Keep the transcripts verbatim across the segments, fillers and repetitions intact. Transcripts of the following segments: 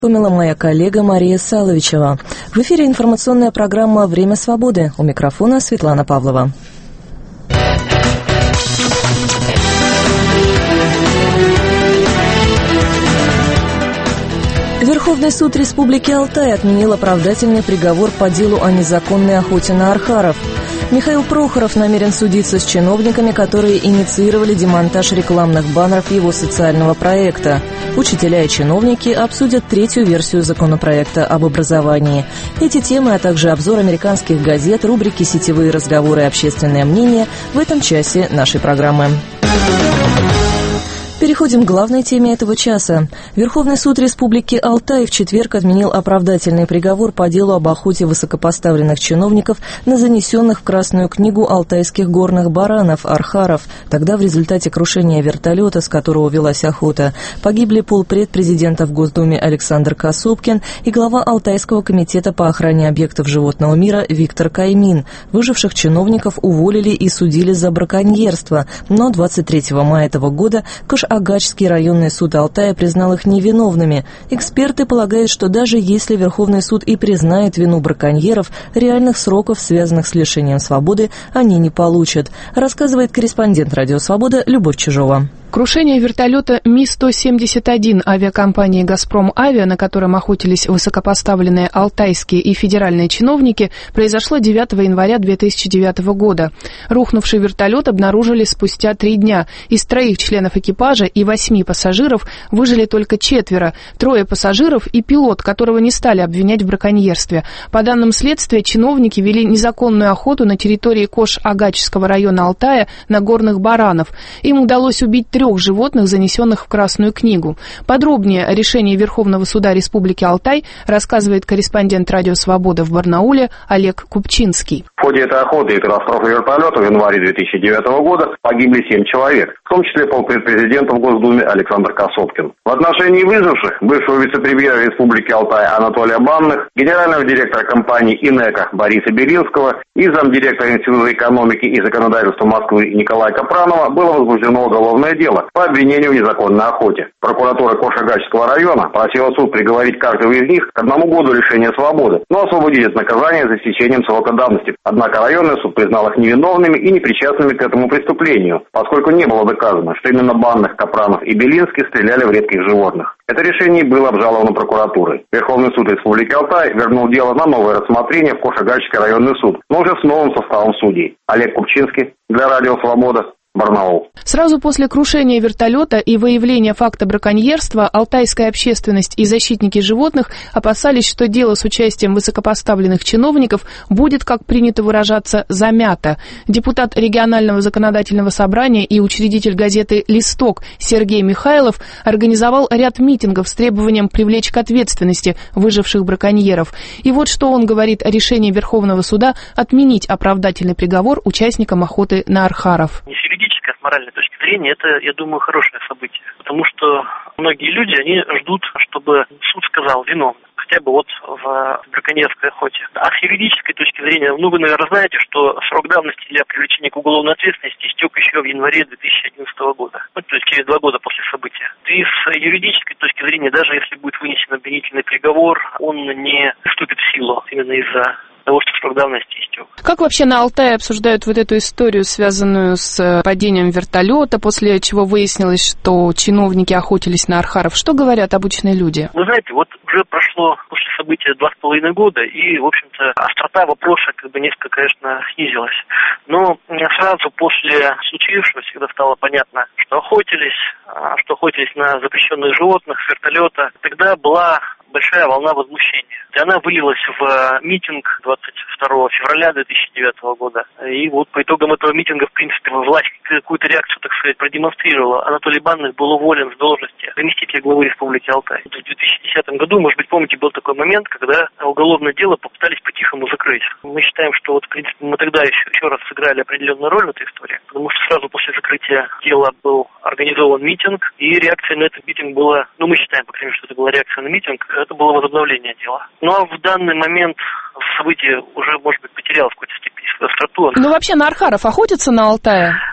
Помила моя коллега Мария Саловичева. В эфире информационная программа «Время свободы». У микрофона Светлана Павлова. Верховный суд Республики Алтай отменил оправдательный приговор по делу о незаконной охоте на архаров. Михаил Прохоров намерен судиться с чиновниками, которые инициировали демонтаж рекламных баннеров его социального проекта. Учителя и чиновники обсудят третью версию законопроекта об образовании. Эти темы, а также обзор американских газет, рубрики «Сетевые разговоры и общественное мнение» в этом часе нашей программы. Переходим к главной теме этого часа. Верховный суд Республики Алтай в четверг отменил оправдательный приговор по делу об охоте высокопоставленных чиновников на занесенных в Красную книгу алтайских горных баранов, архаров. Тогда в результате крушения вертолета, с которого велась охота, погибли полпред президента в Госдуме Александр Касопкин и глава Алтайского комитета по охране объектов животного мира Виктор Каймин. Выживших чиновников уволили и судили за браконьерство, но двадцать третьего мая этого года Кош-Агачский районный суд Алтая признал их невиновными. Эксперты полагают, что даже если Верховный суд и признает вину браконьеров, реальных сроков, связанных с лишением свободы, они не получат, рассказывает корреспондент «Радио Свобода» Любовь Чижова. Крушение вертолета Ми сто семьдесят один авиакомпании «Газпром Авиа», на котором охотились высокопоставленные алтайские и федеральные чиновники, произошло девятого января две тысячи девятого года. Рухнувший вертолет обнаружили спустя три дня. Из троих членов экипажа и восьми пассажиров выжили только четверо, трое пассажиров и пилот, которого не стали обвинять в браконьерстве. По данным следствия, чиновники вели незаконную охоту на территории Кош-Агачского района Алтая на горных баранов. Им удалось убить трех животных, занесенных в Красную книгу. Подробнее о решении Верховного суда Республики Алтай рассказывает корреспондент «Радио Свобода» в Барнауле Олег Купчинский. В ходе этой охоты и катастрофы вертолета в январе две тысячи девятого года погибли семь человек, в том числе полпред президента в Госдуме Александр Касопкин. В отношении выживших бывшего вице-премьера Республики Алтай Анатолия Банных, генерального директора компании «Инека» Бориса Белинского и замдиректора Института экономики и законодательства Москвы Николая Капранова было возбуждено уголовное дело по обвинению в незаконной охоте. Прокуратура Кош-Агачского района просила суд приговорить каждого из них к одному году лишения свободы, но освободить от наказания за истечением срока давности. Однако районный суд признал их невиновными и непричастными к этому преступлению, поскольку не было доказано, что именно Банных, Капранов и Белинский стреляли в редких животных. Это решение было обжаловано прокуратурой. Верховный суд Республики Алтай вернул дело на новое рассмотрение в Кош-Агачский районный суд, но уже с новым составом судей. Олег Купчинский для «Радио Свобода», Барнаул. Сразу после крушения вертолета и выявления факта браконьерства алтайская общественность и защитники животных опасались, что дело с участием высокопоставленных чиновников будет, как принято выражаться, замято. Депутат регионального законодательного собрания и учредитель газеты «Листок» Сергей Михайлов организовал ряд митингов с требованием привлечь к ответственности выживших браконьеров. И вот что он говорит о решении Верховного суда отменить оправдательный приговор участникам охоты на архаров. С моральной точки зрения, это, я думаю, хорошее событие. Потому что многие люди, они ждут, чтобы суд сказал виновным. Хотя бы вот в браконьерской охоте. А с юридической точки зрения, ну, вы, наверное, знаете, что срок давности для привлечения к уголовной ответственности истек еще в январе две тысячи одиннадцатого года. Ну, то есть через два года после события. И с юридической точки зрения, даже если будет вынесен обвинительный приговор, он не вступит в силу именно из-за того, что срок давности истек. Как вообще на Алтае обсуждают вот эту историю, связанную с падением вертолета, после чего выяснилось, что чиновники охотились на архаров? Что говорят обычные люди? Вы знаете, вот уже прошло после события два с половиной года, и, в общем-то, острота вопроса как бы несколько, конечно, снизилась. Но сразу после случившегося, когда стало понятно, что охотились, что охотились на запрещенных животных с вертолета, тогда была большая волна возмущения. И она вылилась в митинг двадцать второго февраля две тысячи девятого года. И вот по итогам этого митинга, в принципе, власть какую-то реакцию, так сказать, продемонстрировала. Анатолий Банных был уволен с должности заместителя главы Республики Алтай. В две тысячи десятом году, может быть, помните, был такой момент, когда уголовное дело попытались по-тихому закрыть. Мы считаем, что вот, в принципе, мы тогда еще, еще раз сыграли определенную роль в этой истории, потому что сразу после закрытия дела был организован митинг, и реакция на этот митинг была, ну, мы считаем, по крайней мере, что это была реакция на митинг, это было возобновление дела. Ну, а в данный момент событие уже, может быть, потеряло в какой-то степени свою остроту. Ну, вообще на архаров охотятся на Алтае?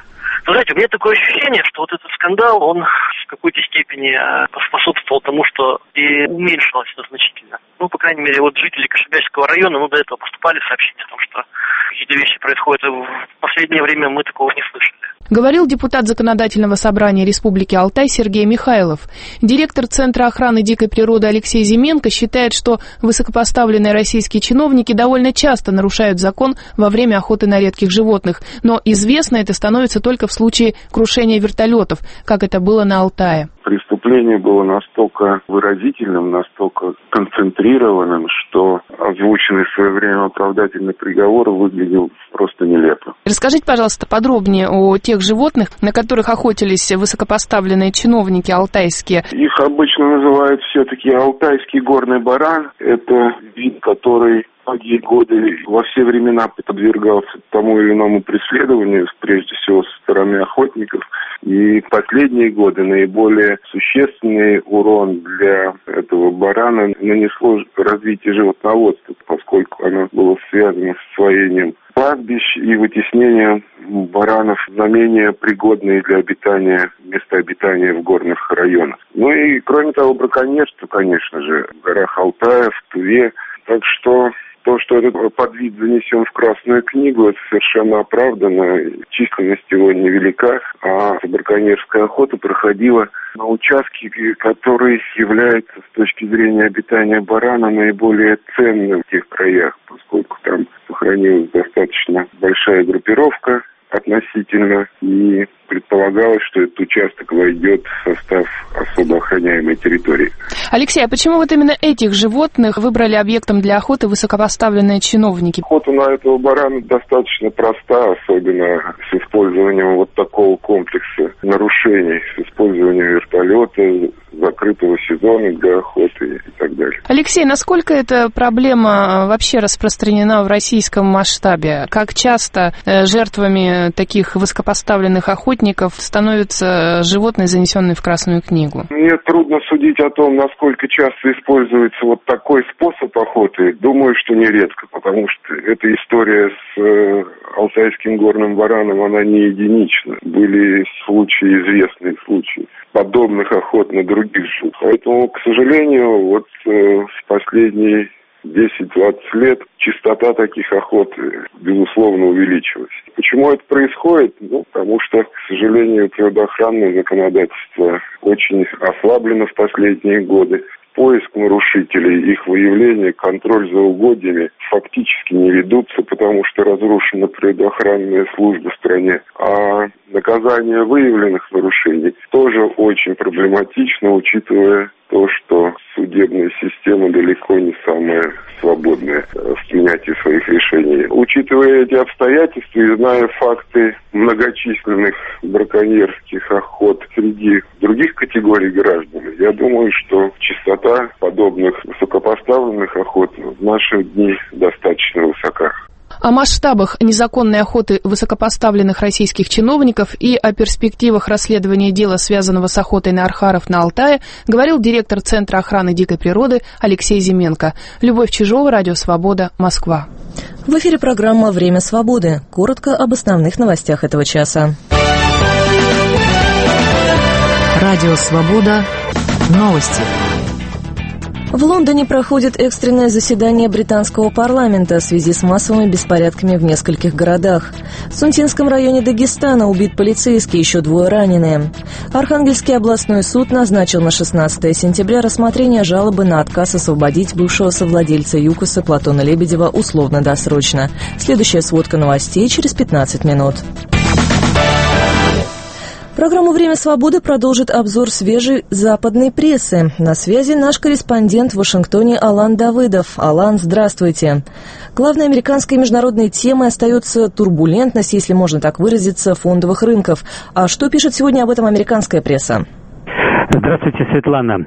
Вы знаете, у меня такое ощущение, что вот этот скандал, он в какой-то степени поспособствовал тому, что и уменьшилось это значительно. Ну, по крайней мере, вот жители Кашебязького района, ну, до этого поступали сообщения о том, что какие-то вещи происходят. В последнее время мы такого не слышали. Говорил депутат Законодательного собрания Республики Алтай Сергей Михайлов. Директор Центра охраны дикой природы Алексей Зименко считает, что высокопоставленные российские чиновники довольно часто нарушают закон во время охоты на редких животных, но известно это становится только в случае крушения вертолетов, как это было на Алтае. Преступление было настолько выразительным, настолько концентрированным, что озвученный в свое время оправдательный приговор выглядел просто нелепо. Расскажите, пожалуйста, подробнее о тех животных, на которых охотились высокопоставленные чиновники алтайские. Их обычно называют все-таки алтайский горный баран. Это вид, который многие годы, во все времена подвергался тому или иному преследованию, прежде всего со стороны охотников. И в последние годы наиболее существенный урон для этого барана нанесло развитие животноводства, поскольку оно было связано с освоением пастбищ и вытеснением баранов на менее пригодные для обитания места обитания в горных районах. Ну и, кроме того, браконьерство, конечно же, в горах Алтая, в Туве. Так что то, что этот подвид занесен в Красную книгу, это совершенно оправдано. Численность его невелика, а браконьерская охота проходила на участке, который является с точки зрения обитания барана наиболее ценным в тех краях, поскольку там сохранилась достаточно большая группировка относительно, и предполагалось, что этот участок войдет в состав особо охраняемой территории. Алексей, а почему вот именно этих животных выбрали объектом для охоты высокопоставленные чиновники? Охота на этого барана достаточно проста, особенно с использованием вот такого комплекса нарушений, с использованием вертолета, закрытого сезона для охоты и так далее. Алексей, насколько эта проблема вообще распространена в российском масштабе? Как часто жертвами таких высокопоставленных охотников становятся животные, занесенные в Красную книгу? Мне трудно судить о том, насколько часто используется вот такой способ охоты. Думаю, что нередко, потому что эта история с э, алтайским горным бараном, она не единична. Были случаи, известные случаи подобных охот на других животных. Поэтому, к сожалению, вот э, в последние десять-двадцать лет частота таких охот, безусловно, увеличилась. Почему это происходит? Ну, потому что, к сожалению, природоохранное законодательство очень ослаблено в последние годы. Поиск нарушителей, их выявление, контроль за угодьями фактически не ведутся, потому что разрушена природоохранная служба в стране. А наказание выявленных нарушений тоже очень проблематично, учитывая то, что судебная система далеко не самая свободная в принятии своих решений. Учитывая эти обстоятельства и зная факты многочисленных браконьерских охот среди других категорий граждан, я думаю, что частота подобных высокопоставленных охот в наши дни достаточно высока. О масштабах незаконной охоты высокопоставленных российских чиновников и о перспективах расследования дела, связанного с охотой на архаров на Алтае, говорил директор Центра охраны дикой природы Алексей Зименко. Любовь Чижова, Радио Свобода, Москва. В эфире программа «Время свободы». Коротко об основных новостях этого часа. Радио Свобода. Новости. В Лондоне проходит экстренное заседание британского парламента в связи с массовыми беспорядками в нескольких городах. В Сунтинском районе Дагестана убит полицейский, еще двое раненые. Архангельский областной суд назначил на шестнадцатое сентября рассмотрение жалобы на отказ освободить бывшего совладельца ЮКОСа Платона Лебедева условно-досрочно. Следующая сводка новостей через пятнадцать минут. Программу «Время свободы» продолжит обзор свежей западной прессы. На связи наш корреспондент в Вашингтоне Алан Давыдов. Алан, здравствуйте. Главной американской международной темой остается турбулентность, если можно так выразиться, фондовых рынков. А что пишет сегодня об этом американская пресса? Здравствуйте, Светлана.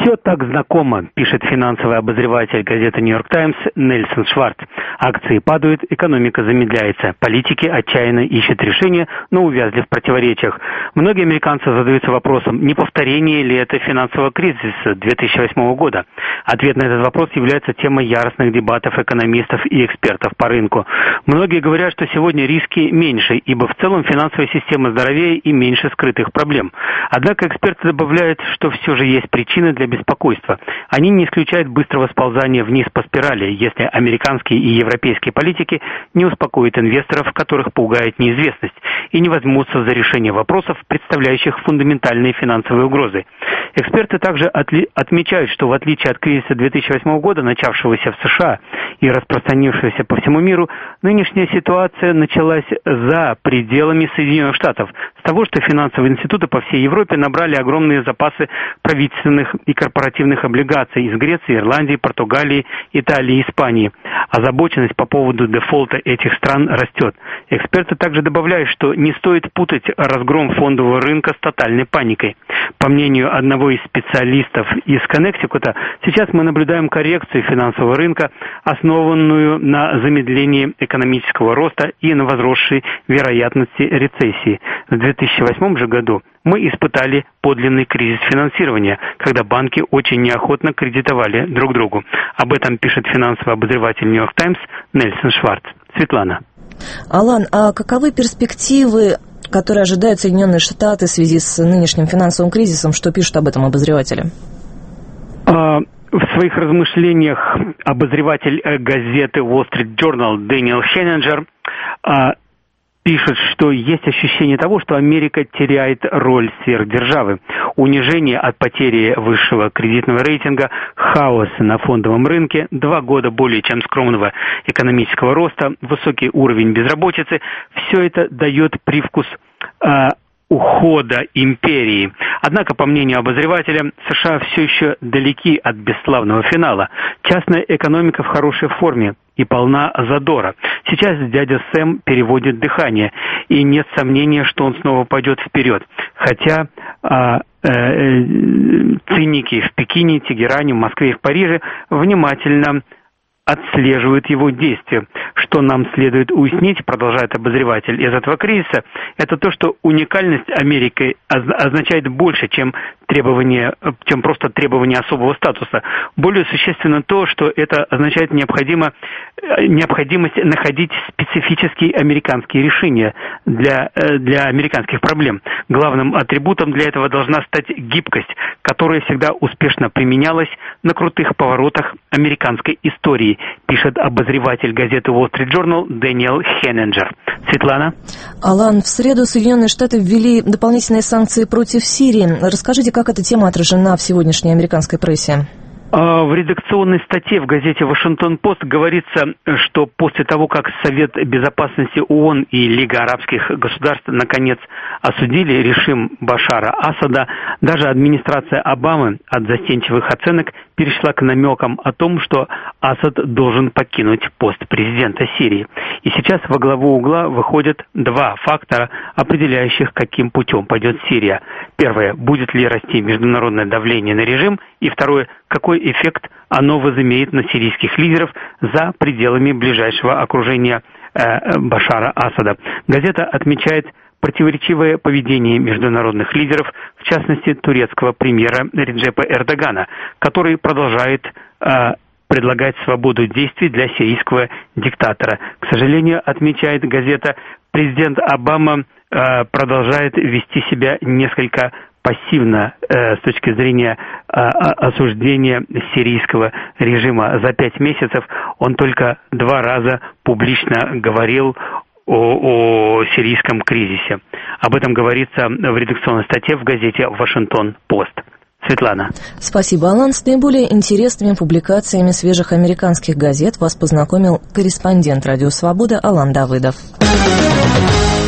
Все так знакомо, пишет финансовый обозреватель газеты «Нью-Йорк Таймс» Нельсон Шварц. Акции падают, экономика замедляется. Политики отчаянно ищут решения, но увязли в противоречиях. Многие американцы задаются вопросом, не повторение ли это финансового кризиса две тысячи восьмого года. Ответ на этот вопрос является темой яростных дебатов экономистов и экспертов по рынку. Многие говорят, что сегодня риски меньше, ибо в целом финансовая система здоровее и меньше скрытых проблем. Однако эксперты добавляют, что все же есть причины для беспокойства. Они не исключают быстрого сползания вниз по спирали, если американские и европейские политики не успокоят инвесторов, которых пугает неизвестность, и не возьмутся за решение вопросов, представляющих фундаментальные финансовые угрозы. Эксперты также отли- отмечают, что в отличие от кризиса две тысячи восьмого года, начавшегося в США и распространившегося по всему миру, нынешняя ситуация началась за пределами Соединенных Штатов, с того, что финансовые институты по всей Европе набрали огромные запасы правительственных и корпоративных облигаций из Греции, Ирландии, Португалии, Италии и Испании. Озабоченность по поводу дефолта этих стран растет. Эксперты также добавляют, что не стоит путать разгром фондового рынка с тотальной паникой. По мнению одного из специалистов из Коннектикута, сейчас мы наблюдаем коррекцию финансового рынка, основанную на замедлении экономического роста и на возросшей вероятности рецессии. В две тысячи восьмом же году мы испытали подлинный кризис финансирования, когда банки очень неохотно кредитовали друг другу. Об этом пишет финансовый обозреватель «Нью-Йорк Таймс» Нельсон Шварц. Светлана. Алан, а каковы перспективы, которые ожидают Соединенные Штаты в связи с нынешним финансовым кризисом? Что пишут об этом обозреватели? А... В своих размышлениях обозреватель газеты Wall Street Journal Дэниел Хеннинджер а, пишет, что есть ощущение того, что Америка теряет роль сверхдержавы. Унижение от потери высшего кредитного рейтинга, хаос на фондовом рынке, два года более чем скромного экономического роста, высокий уровень безработицы – все это дает привкус а, ухода империи. Однако, по мнению обозревателя, США все еще далеки от бесславного финала. Частная экономика в хорошей форме и полна задора. Сейчас дядя Сэм переводит дыхание, и нет сомнения, что он снова пойдет вперед. Хотя а, э, э, циники в Пекине, Тегеране, в Москве и в Париже внимательно отслеживают его действия. Что нам следует уяснить, продолжает обозреватель, из этого кризиса, это то, что уникальность Америки означает больше, чем требование, чем просто требование особого статуса. Более существенно то, что это означает необходимо, необходимость находить специфические американские решения для, для американских проблем. Главным атрибутом для этого должна стать гибкость, которая всегда успешно применялась на крутых поворотах американской истории, пишет обозреватель газеты Wall Street Journal Дэниел Хеннинджер. Светлана. Алан, в среду Соединенные Штаты ввели дополнительные санкции против Сирии. Расскажите, как эта тема отражена в сегодняшней американской прессе? В редакционной статье в газете «Вашингтон-Пост» говорится, что после того, как Совет Безопасности ООН и Лига арабских государств наконец осудили режим Башара Асада, даже администрация Обамы от застенчивых оценок перешла к намекам о том, что Асад должен покинуть пост президента Сирии. И сейчас во главу угла выходят два фактора, определяющих, каким путем пойдет Сирия. Первое, будет ли расти международное давление на режим, и второе, какой эффект оно возымеет на сирийских лидеров за пределами ближайшего окружения э, Башара Асада. Газета отмечает противоречивое поведение международных лидеров, в частности турецкого премьера Реджепа Эрдогана, который продолжает э, предлагать свободу действий для сирийского диктатора. К сожалению, отмечает газета, президент Обама э, продолжает вести себя несколько пассивно э, с точки зрения э, осуждения сирийского режима. За пять месяцев он только два раза публично говорил о, о сирийском кризисе. Об этом говорится в редакционной статье в газете «Вашингтон-Пост». Светлана. Спасибо, Алан. С наиболее интересными публикациями свежих американских газет вас познакомил корреспондент «Радио Свобода» Алан Давыдов.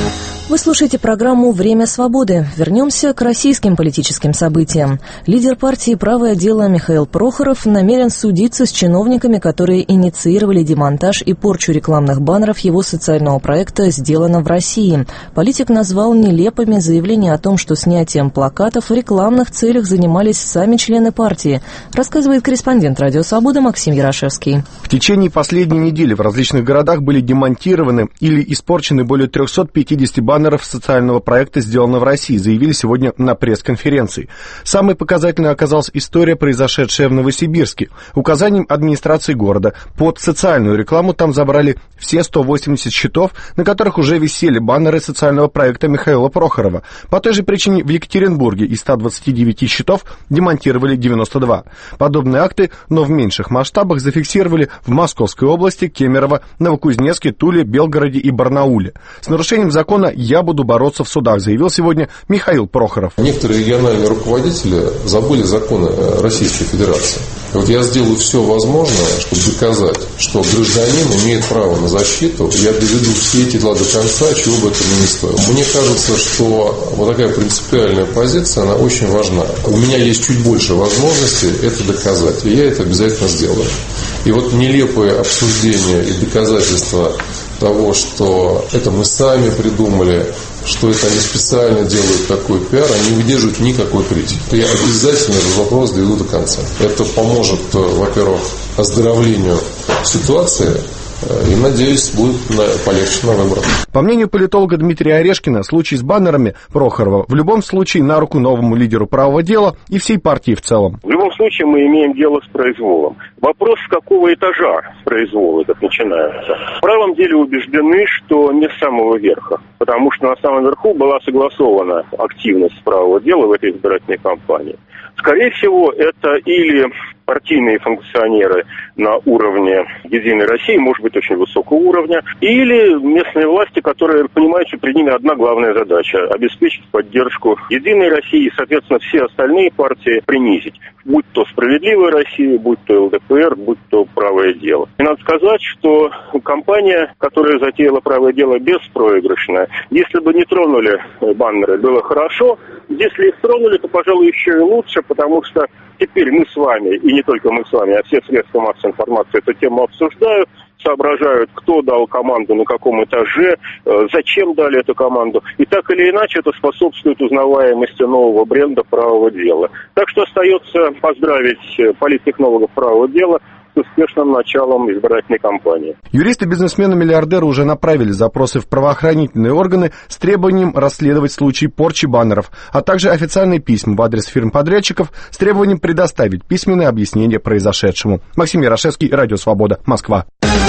Вы слушаете программу «Время свободы». Вернемся к российским политическим событиям. Лидер партии «Правое дело» Михаил Прохоров намерен судиться с чиновниками, которые инициировали демонтаж и порчу рекламных баннеров его социального проекта «Сделано в России». Политик назвал нелепыми заявления о том, что снятием плакатов в рекламных целях занимались сами члены партии, рассказывает корреспондент «Радио Свобода» Максим Ярошевский. В течение последней недели в различных городах были демонтированы или испорчены более триста пятьдесят баннеров социального проекта «Сделано в России», заявили сегодня на пресс-конференции. Самой показательной оказалась история, произошедшая в Новосибирске. Указанием администрации города под социальную рекламу там забрали все сто восемьдесят счетов, на которых уже висели баннеры социального проекта Михаила Прохорова. По той же причине в Екатеринбурге из ста двадцати девяти счетов демонтировали девяносто два. Подобные акты, но в меньших масштабах, зафиксировали в Московской области, Кемерово, Новокузнецке, Туле, Белгороде и Барнауле. С нарушением закона «Я буду бороться в судах», заявил сегодня Михаил Прохоров. Некоторые региональные руководители забыли законы Российской Федерации. Вот я сделаю все возможное, чтобы доказать, что гражданин имеет право на защиту. Я доведу все эти дела до конца, чего бы это ни стоило. Мне кажется, что вот такая принципиальная позиция, она очень важна. У меня есть чуть больше возможностей это доказать, и я это обязательно сделаю. И вот нелепые обсуждения и доказательства того, что это мы сами придумали, что это они специально делают такой пиар, они не выдерживают никакой критики. Я обязательно этот вопрос доведу до конца. Это поможет, во-первых, оздоровлению ситуации, и, надеюсь, будет полегче на выборах. По мнению политолога Дмитрия Орешкина, случай с баннерами Прохорова в любом случае на руку новому лидеру правого дела и всей партии в целом. В любом случае мы имеем дело с произволом. Вопрос, с какого этажа произвол этот начинается. В правом деле убеждены, что не с самого верха, потому что на самом верху была согласована активность правого дела в этой избирательной кампании. Скорее всего, это или партийные функционеры на уровне «Единой России», может быть, очень высокого уровня, или местные власти, которые понимают, что перед ними одна главная задача – обеспечить поддержку «Единой России» и, соответственно, все остальные партии принизить. Будь то «Справедливая Россия», будь то эл дэ пэ эр, будь то «Правое дело». И надо сказать, что компания, которая затеяла «Правое дело», беспроигрышная. Если бы не тронули баннеры, было хорошо. Если их тронули, то, пожалуй, еще и лучше, потому что теперь мы с вами, и не только мы с вами, а все средства массовой информации эту тему обсуждают, соображают, кто дал команду, на каком этаже, зачем дали эту команду. И так или иначе это способствует узнаваемости нового бренда правого дела. Так что остается поздравить политтехнологов правого дела с успешным началом избирательной кампании. Юристы, бизнесмены, миллиардеры уже направили запросы в правоохранительные органы с требованием расследовать случаи порчи баннеров, а также официальные письма в адрес фирм-подрядчиков с требованием предоставить письменное объяснение произошедшему. Максим Ярошевский, Радио Свобода, Москва.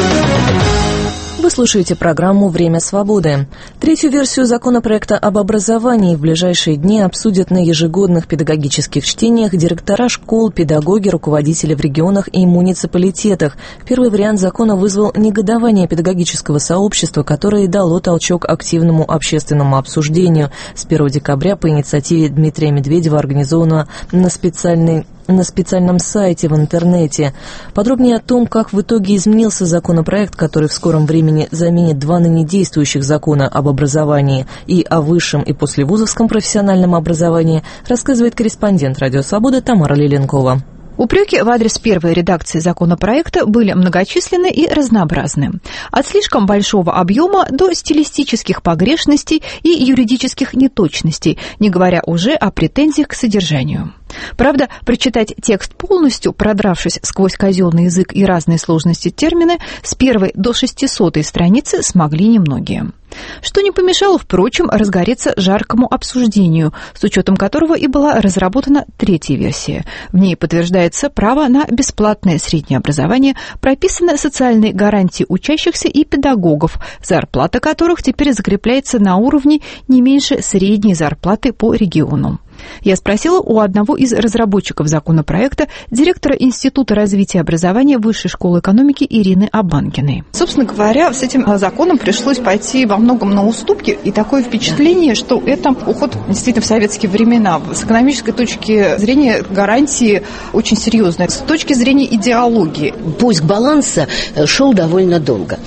Вы слушаете программу «Время свободы». Третью версию законопроекта об образовании в ближайшие дни обсудят на ежегодных педагогических чтениях директора школ, педагоги, руководители в регионах и муниципалитетах. Первый вариант закона вызвал негодование педагогического сообщества, которое и дало толчок активному общественному обсуждению. С первого декабря по инициативе Дмитрия Медведева организовано на специальной на специальном сайте в интернете. Подробнее о том, как в итоге изменился законопроект, который в скором времени заменит два ныне действующих закона об образовании и о высшем и послевузовском профессиональном образовании, рассказывает корреспондент «Радио Свобода» Тамара Лиленкова. Упреки в адрес первой редакции законопроекта были многочисленны и разнообразны. От слишком большого объема до стилистических погрешностей и юридических неточностей, не говоря уже о претензиях к содержанию. Правда, прочитать текст полностью, продравшись сквозь казенный язык и разные сложности термины, с первой до шестисотой страницы смогли немногие. Что не помешало, впрочем, разгореться жаркому обсуждению, с учетом которого и была разработана третья версия. В ней подтверждается право на бесплатное среднее образование, прописаны социальные гарантии учащихся и педагогов, зарплата которых теперь закрепляется на уровне не меньше средней зарплаты по региону. Я спросила у одного из разработчиков законопроекта, директора Института развития образования Высшей школы экономики Ирины Абанкиной. Собственно говоря, с этим законом пришлось пойти во многом на уступки, и такое впечатление, что это уход действительно в советские времена. С экономической точки зрения гарантии очень серьезные. С точки зрения идеологии. Поиск баланса шел довольно долго.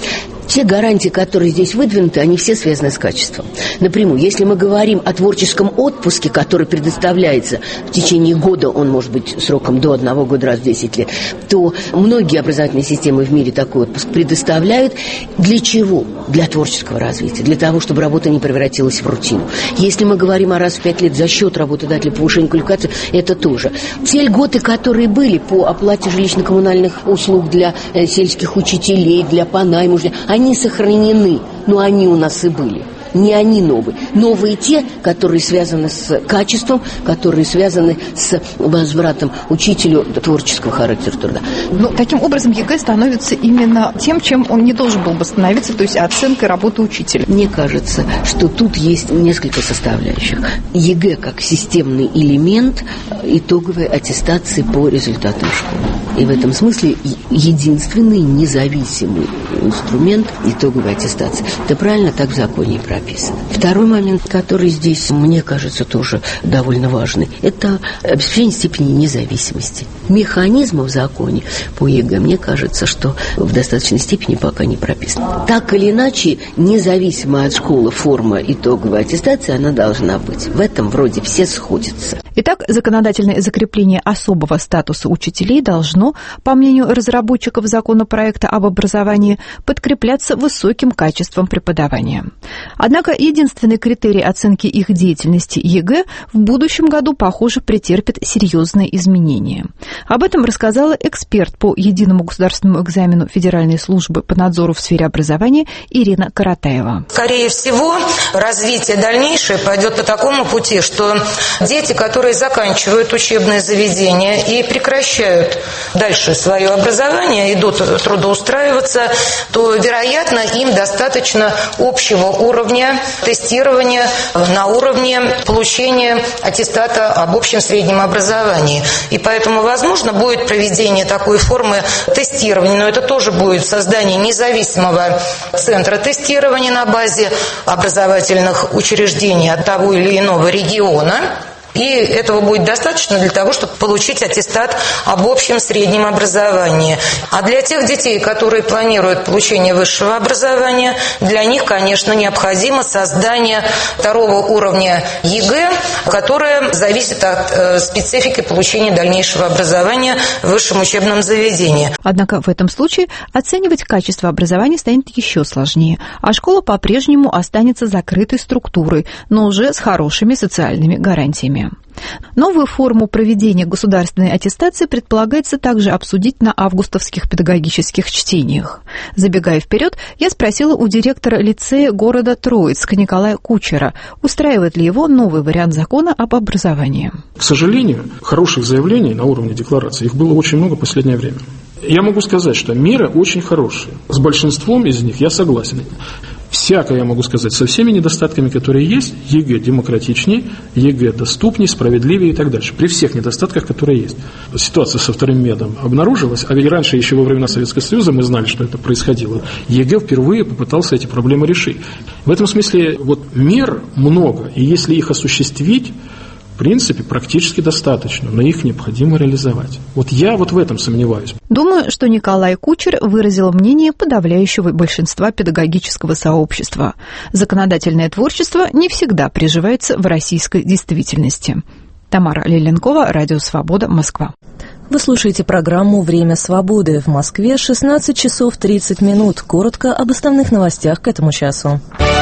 Те гарантии, которые здесь выдвинуты, они все связаны с качеством. Напрямую, если мы говорим о творческом отпуске, который предоставляется в течение года, он может быть сроком до одного года раз в десять лет, то многие образовательные системы в мире такой отпуск предоставляют. Для чего? Для творческого развития, для того, чтобы работа не превратилась в рутину. Если мы говорим о раз в пять лет за счет работодателя повышения квалификации, это тоже. Те льготы, которые были по оплате жилищно-коммунальных услуг для э, сельских учителей, для по найму, они сохранены, но они у нас и были. Не они новые. Новые те, которые связаны с качеством, которые связаны с возвратом учителю творческого характера труда. Ну, таким образом, ЕГЭ становится именно тем, чем он не должен был бы становиться, то есть оценкой работы учителя. Мне кажется, что тут есть несколько составляющих. ЕГЭ как системный элемент итоговой аттестации по результатам школы. И в этом смысле единственный независимый инструмент итоговой аттестации. Это правильно так в законе и прописано. Второй момент, который здесь, мне кажется, тоже довольно важный, это обеспечение степени независимости. Механизмы в законе по ЕГЭ, мне кажется, что в достаточной степени пока не прописано. Так или иначе, независимо от школы форма итоговой аттестации, она должна быть. В этом вроде все сходятся. Итак, законодательное закрепление особого статуса учителей должно, по мнению разработчиков законопроекта об образовании, подкрепляться высоким качеством преподавания. Однако единственный критерий оценки их деятельности ЕГЭ в будущем году, похоже, претерпит серьезные изменения. Об этом рассказала эксперт по единому государственному экзамену Федеральной службы по надзору в сфере образования Ирина Каратаева. Скорее всего, развитие дальнейшее пойдет по такому пути, что дети, которые которые заканчивают учебное заведение и прекращают дальше свое образование, идут трудоустраиваться, то, вероятно, им достаточно общего уровня тестирования на уровне получения аттестата об общем среднем образовании. И поэтому, возможно, будет проведение такой формы тестирования, но это тоже будет создание независимого центра тестирования на базе образовательных учреждений от того или иного региона. И этого будет достаточно для того, чтобы получить аттестат об общем среднем образовании. А для тех детей, которые планируют получение высшего образования, для них, конечно, необходимо создание второго уровня ЕГЭ, которое зависит от э, специфики получения дальнейшего образования в высшем учебном заведении. Однако в этом случае оценивать качество образования станет еще сложнее, а школа по-прежнему останется закрытой структурой, но уже с хорошими социальными гарантиями. Новую форму проведения государственной аттестации предполагается также обсудить на августовских педагогических чтениях. Забегая вперед, я спросила у директора лицея города Троицк Николая Кучера, устраивает ли его новый вариант закона об образовании. К сожалению, хороших заявлений на уровне декларации их было очень много в последнее время. Я могу сказать, что меры очень хорошие. С большинством из них я согласен. Всякое, я могу сказать, со всеми недостатками, которые есть, ЕГЭ демократичнее, ЕГЭ доступнее, справедливее и так дальше. При всех недостатках, которые есть. Ситуация со вторым медом обнаружилась, а ведь раньше, еще во времена Советского Союза, мы знали, что это происходило. ЕГЭ впервые попытался эти проблемы решить. В этом смысле вот мер много, и если их осуществить, в принципе, практически достаточно, но их необходимо реализовать. Вот я вот в этом сомневаюсь. Думаю, что Николай Кучер выразил мнение подавляющего большинства педагогического сообщества. Законодательное творчество не всегда приживается в российской действительности. Тамара Лиленкова, Радио Свобода, Москва. Вы слушаете программу «Время свободы». В Москве шестнадцать часов тридцать минут. Коротко об основных новостях к этому часу.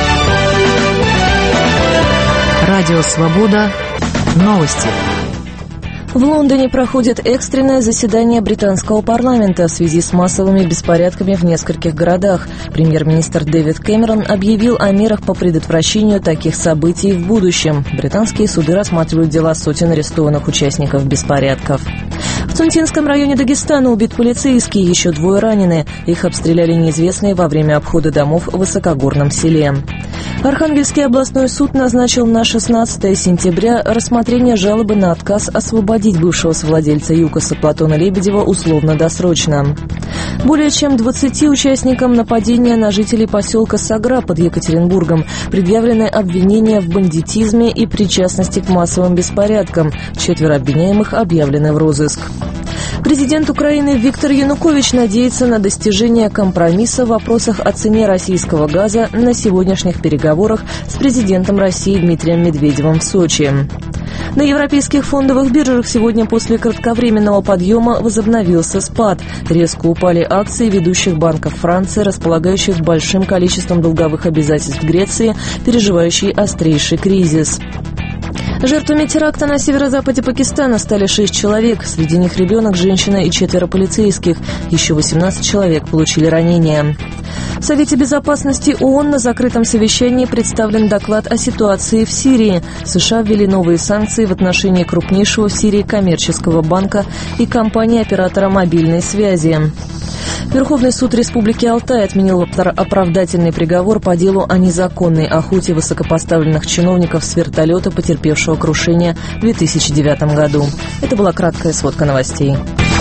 Радио Свобода. Новости. В Лондоне проходит экстренное заседание британского парламента в связи с массовыми беспорядками в нескольких городах. Премьер-министр Дэвид Кэмерон объявил о мерах по предотвращению таких событий в будущем. Британские суды рассматривают дела сотен арестованных участников беспорядков. В Цунтинском районе Дагестана убит полицейский, еще двое ранены. Их обстреляли неизвестные во время обхода домов в высокогорном селе. Архангельский областной суд назначил на шестнадцатое сентября рассмотрение жалобы на отказ освободить бывшего совладельца ЮКОСа Платона Лебедева условно-досрочно. Более чем двадцати участникам нападения на жителей поселка Сагра под Екатеринбургом предъявлены обвинения в бандитизме и причастности к массовым беспорядкам. Четверо обвиняемых объявлены в розыск. Президент Украины Виктор Янукович надеется на достижение компромисса в вопросах о цене российского газа на сегодняшних переговорах с президентом России Дмитрием Медведевым в Сочи. На европейских фондовых биржах сегодня после кратковременного подъема возобновился спад. Резко упали акции ведущих банков Франции, располагающих большим количеством долговых обязательств Греции, переживающей острейший кризис. Жертвами теракта на северо-западе Пакистана стали шесть человек. Среди них ребенок, женщина и четверо полицейских. Еще восемнадцать человек получили ранения. В Совете безопасности ООН на закрытом совещании представлен доклад о ситуации в Сирии. США ввели новые санкции в отношении крупнейшего в Сирии коммерческого банка и компании-оператора мобильной связи. Верховный суд Республики Алтай отменил оправдательный приговор по делу о незаконной охоте высокопоставленных чиновников с вертолета, потерпевшего крушение в две тысячи девятом году. Это была краткая сводка новостей.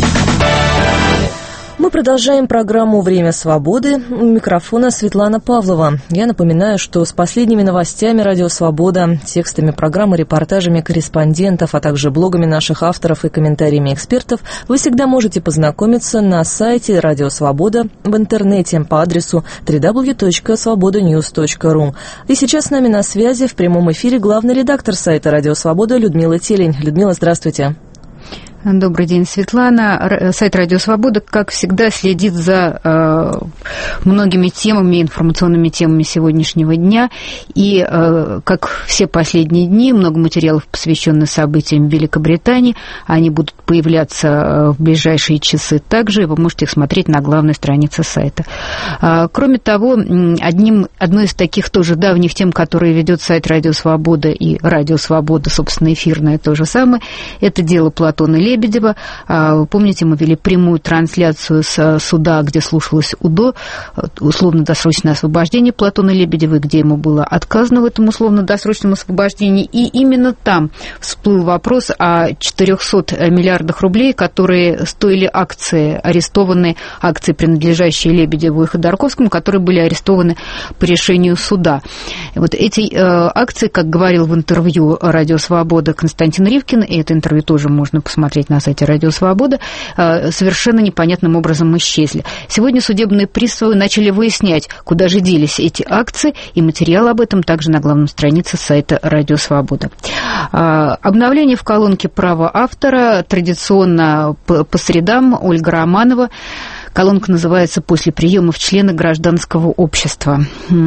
Мы продолжаем программу «Время свободы». У микрофона Светлана Павлова. Я напоминаю, что с последними новостями «Радио Свобода», текстами программы, репортажами корреспондентов, а также блогами наших авторов и комментариями экспертов вы всегда можете познакомиться на сайте «Радио Свобода» в интернете по адресу дабл ю дабл ю дабл ю точка свобода ньюс точка ру. И сейчас с нами на связи в прямом эфире главный редактор сайта «Радио Свобода» Людмила Телень. Людмила, здравствуйте. Добрый день, Светлана. Сайт «Радио Свобода», как всегда, следит за э, многими темами, информационными темами сегодняшнего дня. И, э, как все последние дни, много материалов, посвященных событиям в Великобритании. Они будут появляться в ближайшие часы также, и вы можете их смотреть на главной странице сайта. Э, кроме того, одним, одной из таких тоже давних тем, которые ведет сайт «Радио Свобода» и «Радио Свобода», собственно, эфирное то же самое, это дело Платона Лебедева. Вы помните, мы вели прямую трансляцию с суда, где слушалось УДО, условно-досрочное освобождение Платона Лебедева, где ему было отказано в этом условно-досрочном освобождении. И именно там всплыл вопрос о четырехстах миллиардах рублей, которые стоили акции, арестованные акции, принадлежащие Лебедеву и Ходорковскому, которые были арестованы по решению суда. Вот эти э, акции, как говорил в интервью «Радио Свобода» Константин Ривкин, и это интервью тоже можно посмотреть на сайте «Радио Свобода», совершенно непонятным образом исчезли. Сегодня судебные приставы начали выяснять, куда же делись эти акции, и материал об этом также на главной странице сайта «Радио Свобода». Обновление в колонке «Право автора» традиционно по средам. Ольга Романова. Колонка называется «После приема в члены гражданского общества».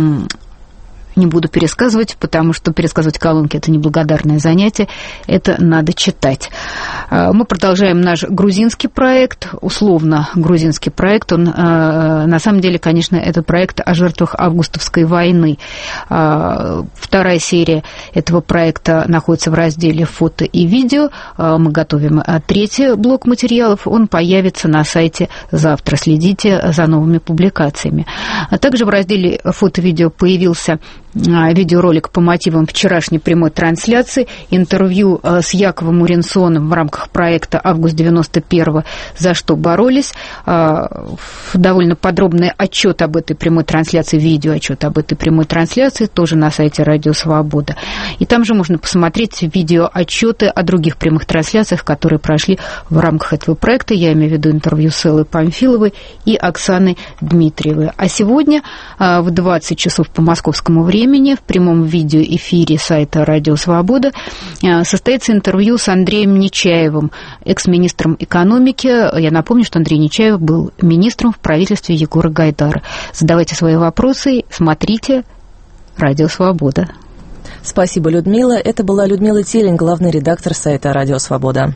Не буду пересказывать, потому что пересказывать колонки – это неблагодарное занятие, это надо читать. Мы продолжаем наш грузинский проект, условно грузинский проект. Он, на самом деле, конечно, это проект о жертвах августовской войны. Вторая серия этого проекта находится в разделе «Фото и видео». Мы готовим третий блок материалов, он появится на сайте завтра. Следите за новыми публикациями. А также в разделе «Фото-видео» появился видеоролик по мотивам вчерашней прямой трансляции, интервью с Яковом Уренсоном в рамках проекта «Август девяносто первого. За что боролись». Довольно подробный отчет об этой прямой трансляции, видеоотчет об этой прямой трансляции тоже на сайте «Радио Свобода». И там же можно посмотреть видеоотчеты о других прямых трансляциях, которые прошли в рамках этого проекта. Я имею в виду интервью с Эллой Памфиловой и Оксаной Дмитриевой. А сегодня в двадцать часов по московскому времени в прямом видеоэфире сайта «Радио Свобода» состоится интервью с Андреем Нечаевым, экс-министром экономики. Я напомню, что Андрей Нечаев был министром в правительстве Егора Гайдара. Задавайте свои вопросы, смотрите «Радио Свобода». Спасибо, Людмила. Это была Людмила Телень, главный редактор сайта «Радио Свобода».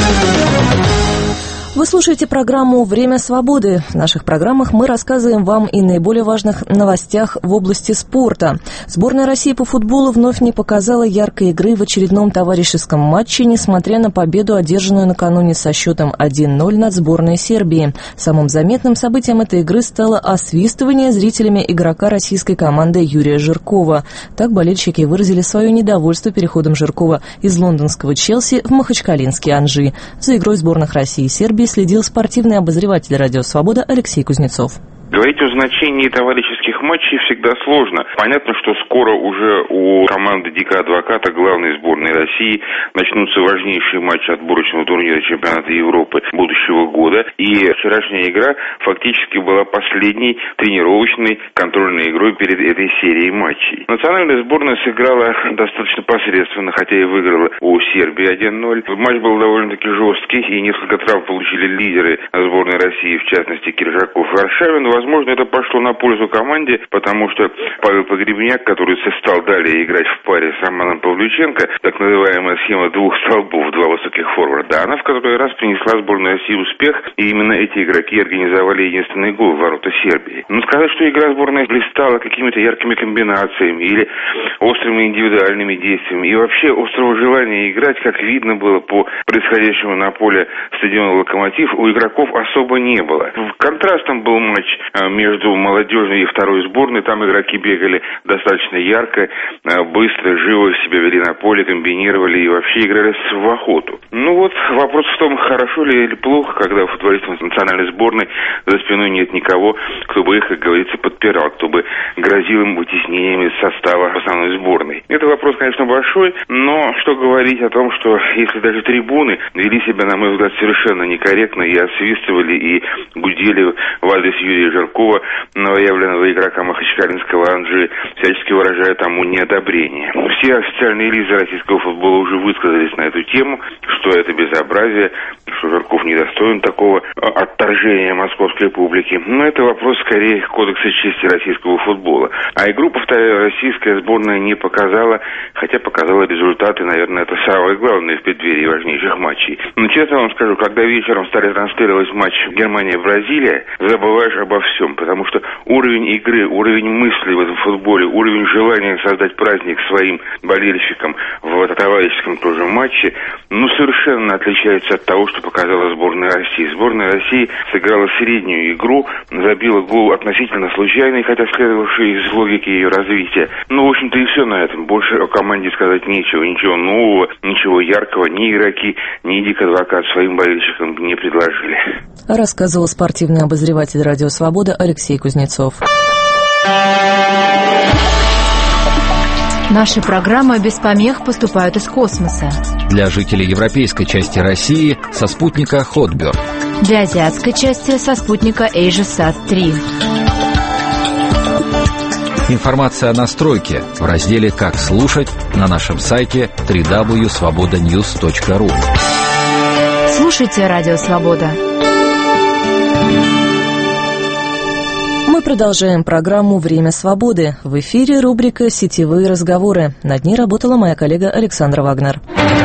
Вы слушаете программу «Время свободы». В наших программах мы рассказываем вам и наиболее важных новостях в области спорта. Сборная России по футболу вновь не показала яркой игры в очередном товарищеском матче, несмотря на победу, одержанную накануне со счетом один ноль над сборной Сербии. Самым заметным событием этой игры стало освистывание зрителями игрока российской команды Юрия Жиркова. Так болельщики выразили свое недовольство переходом Жиркова из лондонского Челси в махачкалинский Анжи. За игрой сборных России и Сербии следил спортивный обозреватель «Радио Свобода» Алексей Кузнецов. Говорить о значении товарищеских матчей всегда сложно. Понятно, что скоро уже у команды Дика Адвоката, главной сборной России, начнутся важнейшие матчи отборочного турнира чемпионата Европы будущего года. И вчерашняя игра фактически была последней тренировочной контрольной игрой перед этой серией матчей. Национальная сборная сыграла достаточно посредственно, хотя и выиграла у Сербии один ноль. Матч был довольно-таки жесткий, и несколько травм получили лидеры сборной России, в частности Киржаков и Аршавин. Возможно, это пошло на пользу команде, потому что Павел Погребняк, который стал далее играть в паре с Романом Павлюченко, так называемая схема двух столбов, два высоких форварда, она в который раз принесла сборной России успех, и именно эти игроки организовали единственный гол в ворота Сербии. Но сказать, что игра сборной блистала какими-то яркими комбинациями или острыми индивидуальными действиями, и вообще острого желания играть, как видно было по происходящему на поле стадиона «Локомотив», у игроков особо не было. Контрастом был матч между молодежной и второй сборной. Там игроки бегали достаточно ярко, быстро, живо себя вели на поле, комбинировали и вообще играли в охоту. Ну вот, вопрос в том, хорошо ли или плохо, когда у футболистов национальной сборной за спиной нет никого, кто бы их, как говорится, подпирал, кто бы грозил им вытеснением из состава основной сборной. Это вопрос, конечно, большой, но что говорить о том, что если даже трибуны вели себя, на мой взгляд, совершенно некорректно и освистывали, и гудели в адрес Юрия Жиркова, новоявленного игрока махачкалинского Анжи, всячески выражая тому неодобрение. Все официальные лица российского футбола уже высказались на эту тему, что это безобразие, что Жирков недостоин такого отторжения московской публики. Но это вопрос скорее кодекса чести российского футбола. А игру, повторяю, российская сборная не показала, хотя показала результаты, наверное, это самое главное в преддверии важнейших матчей. Но честно вам скажу, когда вечером стали транслировать матч Германия-Бразилия, забываешь обо всем, потому что уровень игры, уровень мысли в этом футболе, уровень желания создать праздник своим болельщикам в товарищеском тоже матче, ну, совершенно отличается от того, что показала сборная России. Сборная России сыграла среднюю игру, забила гол относительно случайный, хотя следовавший из логики ее развития. Ну, в общем-то, и все на этом. Больше о команде сказать нечего, ничего нового, ничего яркого ни игроки, ни Дик Адвокат своим болельщикам не предложили. Рассказывал спортивный обозреватель «Радио Свобода» Алексей Кузнецов. Наши программы без помех поступают из космоса. Для жителей европейской части России со спутника Хотберг. Для азиатской части со спутника AsiaSat три. Информация о настройке в разделе «Как слушать» на нашем сайте дабл ю дабл ю дабл ю точка свобода ньюс точка ру. Слушайте «Радио Свобода». Мы продолжаем программу «Время свободы». В эфире рубрика «Сетевые разговоры». Над ней работала моя коллега Александра Вагнер.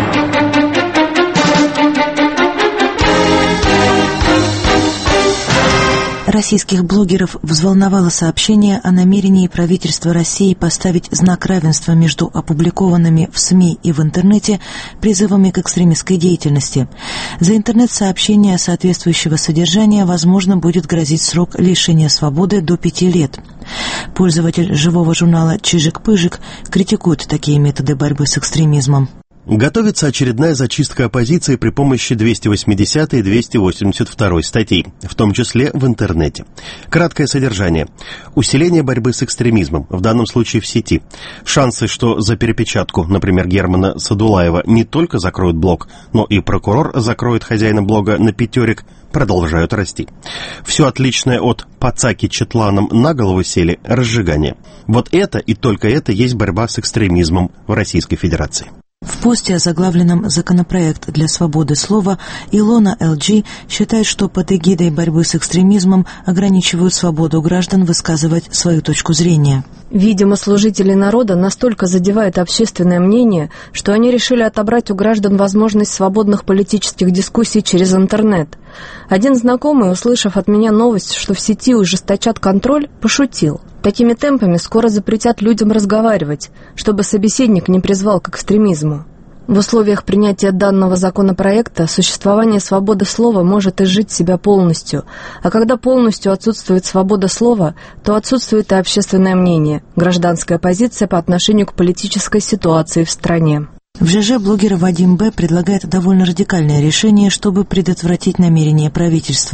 Российских блогеров взволновало сообщение о намерении правительства России поставить знак равенства между опубликованными в СМИ и в интернете призывами к экстремистской деятельности. За интернет-сообщение соответствующего содержания, возможно, будет грозить срок лишения свободы до пяти лет. Пользователь живого журнала «Чижик-пыжик» критикует такие методы борьбы с экстремизмом. Готовится очередная зачистка оппозиции при помощи двести восьмидесятой и двести восемьдесят второй статей, в том числе в интернете. Краткое содержание. Усиление борьбы с экстремизмом, в данном случае в сети. Шансы, что за перепечатку, например, Германа Садулаева, не только закроют блог, но и прокурор закроет хозяина блога на пятерик, продолжают расти. Все отличное от «пацаки Четланом на голову сели» разжигание. Вот это и только это есть борьба с экстремизмом в Российской Федерации. В посте, озаглавленном «Законопроект для свободы слова», Илона эл джи считает, что под эгидой борьбы с экстремизмом ограничивают свободу граждан высказывать свою точку зрения. Видимо, служители народа настолько задевают общественное мнение, что они решили отобрать у граждан возможность свободных политических дискуссий через интернет. Один знакомый, услышав от меня новость, что в сети ужесточат контроль, пошутил: такими темпами скоро запретят людям разговаривать, чтобы собеседник не призвал к экстремизму. В условиях принятия данного законопроекта существование свободы слова может изжить себя полностью, а когда полностью отсутствует свобода слова, то отсутствует и общественное мнение, гражданская позиция по отношению к политической ситуации в стране. В ЖЖ блогер Вадим Б. предлагает довольно радикальное решение, чтобы предотвратить намерения правительства.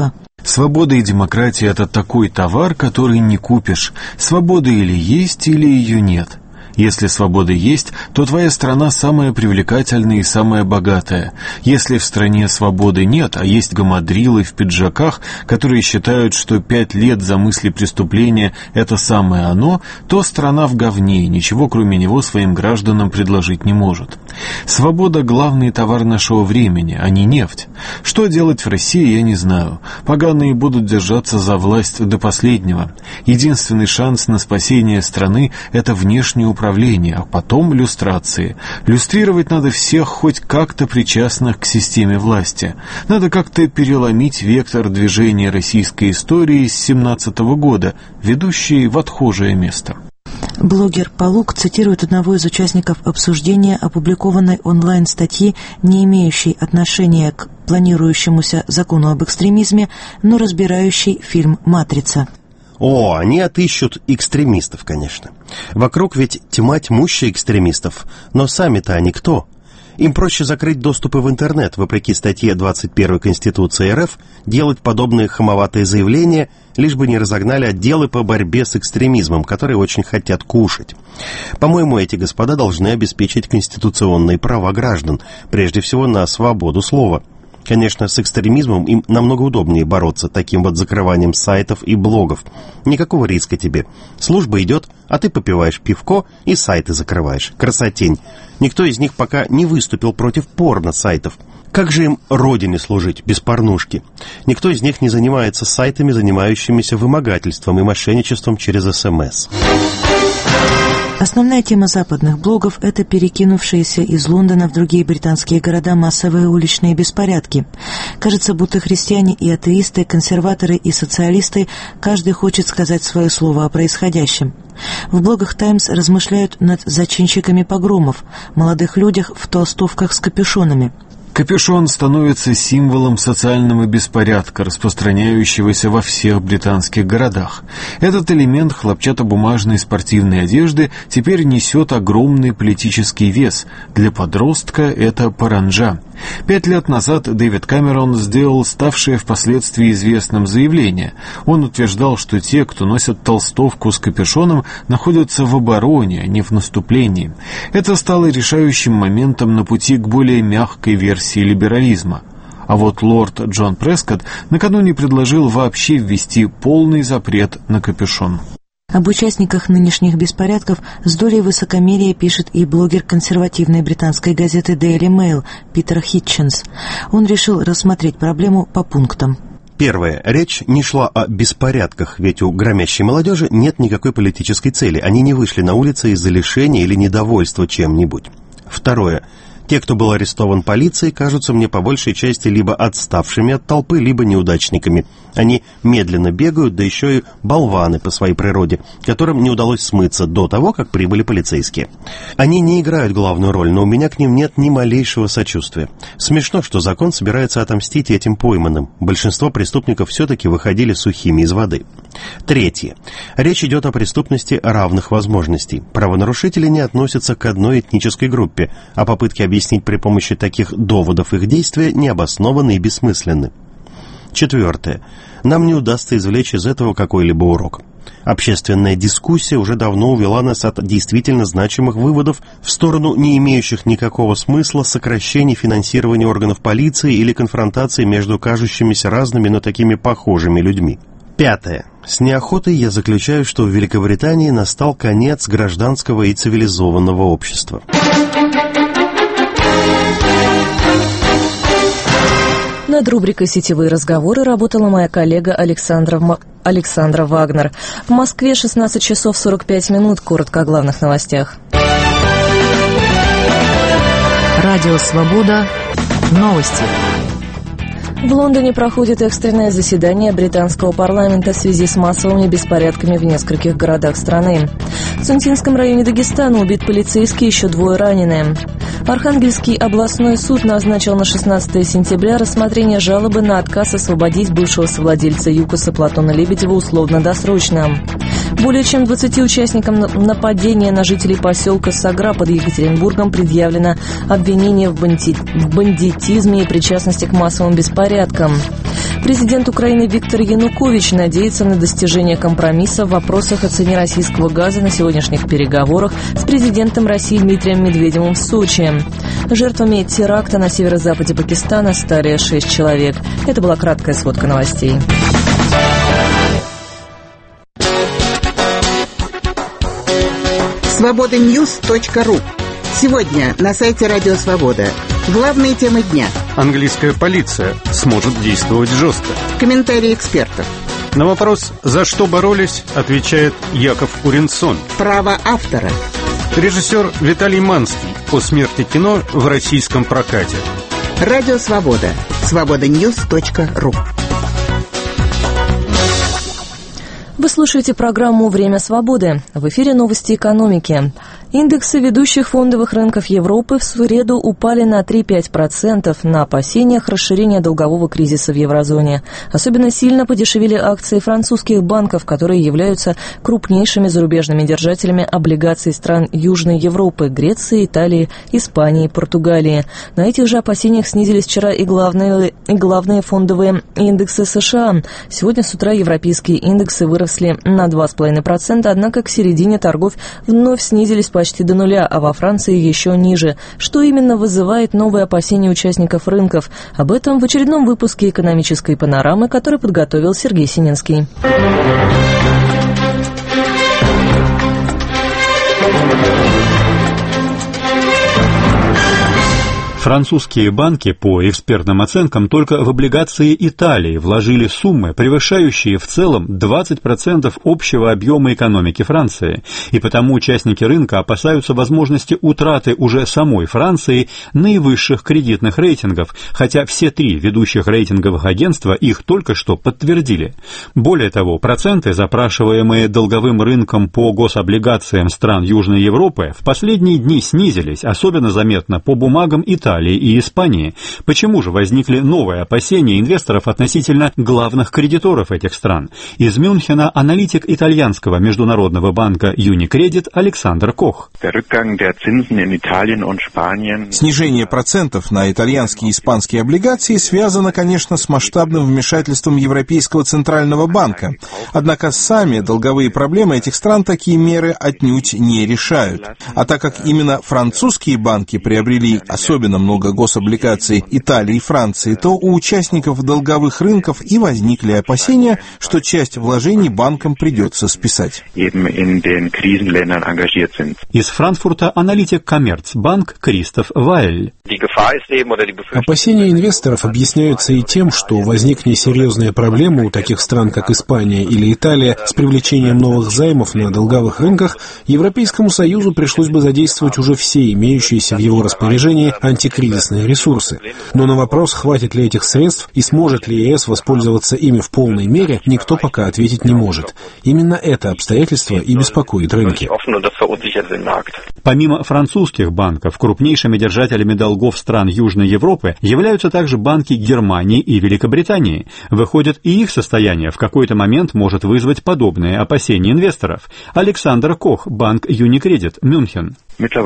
Свобода и демократия — это такой товар, который не купишь. Свобода или есть, или ее нет. Если свобода есть, то твоя страна самая привлекательная и самая богатая. Если в стране свободы нет, а есть гамадрилы в пиджаках, которые считают, что пять лет за мысли преступления — это самое оно, то страна в говне и ничего кроме него своим гражданам предложить не может. Свобода — главный товар нашего времени, а не нефть. Что делать в России, я не знаю. Поганые будут держаться за власть до последнего. Единственный шанс на спасение страны — это внешнее управление, а потом люстрации. Люстрировать надо всех хоть как-то причастных к системе власти. Надо как-то переломить вектор движения российской истории с семнадцатого года, ведущий в отхожее место. Блогер Палук цитирует одного из участников обсуждения опубликованной онлайн-статьи, не имеющей отношения к планирующемуся закону об экстремизме, но разбирающей фильм «Матрица». О, они отыщут экстремистов, конечно. Вокруг ведь тьма тьмущая экстремистов, но сами-то они кто? Им проще закрыть доступы в интернет, вопреки статье двадцать первой Конституции РФ, делать подобные хамоватые заявления, лишь бы не разогнали отделы по борьбе с экстремизмом, которые очень хотят кушать. По-моему, эти господа должны обеспечить конституционные права граждан, прежде всего на свободу слова. Конечно, с экстремизмом им намного удобнее бороться таким вот закрыванием сайтов и блогов. Никакого риска тебе. Служба идет, а ты попиваешь пивко и сайты закрываешь. Красотень. Никто из них пока не выступил против порно-сайтов. Как же им родине служить без порнушки? Никто из них не занимается сайтами, занимающимися вымогательством и мошенничеством через СМС. Основная тема западных блогов – это перекинувшиеся из Лондона в другие британские города массовые уличные беспорядки. Кажется, будто христиане и атеисты, консерваторы и социалисты – каждый хочет сказать свое слово о происходящем. В блогах «Таймс» размышляют над зачинщиками погромов, молодых людях в толстовках с капюшонами. Капюшон становится символом социального беспорядка, распространяющегося во всех британских городах. Этот элемент хлопчатобумажной спортивной одежды теперь несет огромный политический вес. Для подростка это паранджа. Пять лет назад Дэвид Кэмерон сделал ставшее впоследствии известным заявление. Он утверждал, что те, кто носят толстовку с капюшоном, находятся в обороне, а не в наступлении. Это стало решающим моментом на пути к более мягкой версии либерализма. А вот лорд Джон Прескотт накануне предложил вообще ввести полный запрет на капюшон. Об участниках нынешних беспорядков с долей высокомерия пишет и блогер консервативной британской газеты Daily Mail Питер Хитченс. Он решил рассмотреть проблему по пунктам. Первое. Речь не шла о беспорядках, ведь у громящей молодежи нет никакой политической цели. Они не вышли на улицы из-за лишения или недовольства чем-нибудь. Второе. Те, кто был арестован полицией, кажутся мне по большей части либо отставшими от толпы, либо неудачниками. Они медленно бегают, да еще и болваны по своей природе, которым не удалось смыться до того, как прибыли полицейские. Они не играют главную роль, но у меня к ним нет ни малейшего сочувствия. Смешно, что закон собирается отомстить этим пойманным. Большинство преступников все-таки выходили сухими из воды. Третье. Речь идет о преступности равных возможностей. Правонарушители не относятся к одной этнической группе, а попытки объяснить при помощи таких доводов их действия необоснованы и бессмысленны. Четвертое. Нам не удастся извлечь из этого какой-либо урок. Общественная дискуссия уже давно увела нас от действительно значимых выводов в сторону не имеющих никакого смысла сокращений финансирования органов полиции или конфронтации между кажущимися разными, но такими похожими людьми. Пятое. С неохотой я заключаю, что в Великобритании настал конец гражданского и цивилизованного общества. Над рубрикой «Сетевые разговоры» работала моя коллега Александра, М... Александра Вагнер. В Москве шестнадцать часов сорок пять минут. Коротко о главных новостях. Радио «Свобода». Новости. В Лондоне проходит экстренное заседание британского парламента в связи с массовыми беспорядками в нескольких городах страны. В Цунтинском районе Дагестана убит полицейский, еще двое ранены. Архангельский областной суд назначил на шестнадцатое сентября рассмотрение жалобы на отказ освободить бывшего совладельца ЮКОСа Платона Лебедева условно-досрочно. Более чем двадцати участникам нападения на жителей поселка Сагра под Екатеринбургом предъявлено обвинение в, банди... в бандитизме и причастности к массовым беспорядкам. Президент Украины Виктор Янукович надеется на достижение компромисса в вопросах о цене российского газа на сегодняшних переговорах с президентом России Дмитрием Медведевым в Сочи. Жертвами теракта на северо-западе Пакистана стали шесть человек. Это была краткая сводка новостей. свобода ньюс точка ру. Сегодня на сайте Радио Свобода. Главные темы дня. Английская полиция сможет действовать жестко. Комментарии экспертов. На вопрос «За что боролись?» отвечает Яков Уренсон. Право автора. Режиссер Виталий Манский о смерти кино в российском прокате. Радио Свобода. свобода ньюс точка ру. Вы слушаете программу «Время свободы». В эфире новости экономики. Индексы ведущих фондовых рынков Европы в среду упали на три целых пять десятых процента на опасениях расширения долгового кризиса в еврозоне. Особенно сильно подешевели акции французских банков, которые являются крупнейшими зарубежными держателями облигаций стран Южной Европы – Греции, Италии, Испании, Португалии. На этих же опасениях снизились вчера и главные, и главные фондовые индексы США. Сегодня с утра европейские индексы выросли на два целых пять десятых процента, однако к середине торгов вновь снизились почти до нуля, а во Франции еще ниже. Что именно вызывает новые опасения участников рынков? Об этом в очередном выпуске экономической панорамы, который подготовил Сергей Синенский. Французские банки, по экспертным оценкам, только в облигации Италии вложили суммы, превышающие в целом двадцать процентов общего объема экономики Франции, и потому участники рынка опасаются возможности утраты уже самой Франции наивысших кредитных рейтингов, хотя все три ведущих рейтинговых агентства их только что подтвердили. Более того, проценты, запрашиваемые долговым рынком по гособлигациям стран Южной Европы, в последние дни снизились, особенно заметно по бумагам Италии и Испании. Почему же возникли новые опасения инвесторов относительно главных кредиторов этих стран? Из Мюнхена аналитик итальянского международного банка Unicredit Александр Кох. Снижение процентов на итальянские и испанские облигации связано, конечно, с масштабным вмешательством Европейского центрального банка. Однако сами долговые проблемы этих стран такие меры отнюдь не решают. А так как именно французские банки приобрели особенно много гособлигаций Италии и Франции, то у участников долговых рынков и возникли опасения, что часть вложений банкам придется списать. Из Франкфурта аналитик Коммерцбанк Кристоф Вайль. Опасения инвесторов объясняются и тем, что возникнет серьезная проблема у таких стран, как Испания или Италия, с привлечением новых займов на долговых рынках. Европейскому Союзу пришлось бы задействовать уже все имеющиеся в его распоряжении антикризисные ресурсы. Но на вопрос, хватит ли этих средств и сможет ли ЕС воспользоваться ими в полной мере, никто пока ответить не может. Именно это обстоятельство и беспокоит рынки. Помимо французских банков, крупнейшими держателями долгов стран Южной Европы являются также банки Германии и Великобритании. Выходит, и их состояние в какой-то момент может вызвать подобные опасения инвесторов. Александр Кох, банк Unicredit, Мюнхен.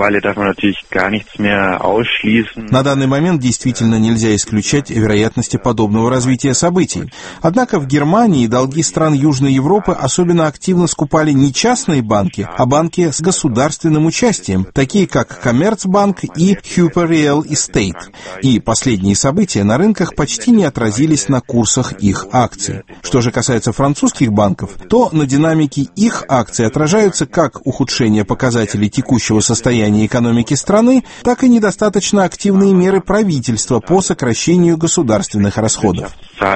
На данный момент действительно нельзя исключать вероятности подобного развития событий. Однако в Германии долги стран Южной Европы особенно активно скупали не частные банки, а банки с государственным участием, такие как Коммерцбанк и Hyper Real Estate. И последние события на рынках почти не отразились на курсах их акций. Что же касается французских банков, то на динамике их акций отражаются как ухудшение показателей текущего состояния состоянии экономики страны, так и недостаточно активные меры правительства по сокращению государственных расходов.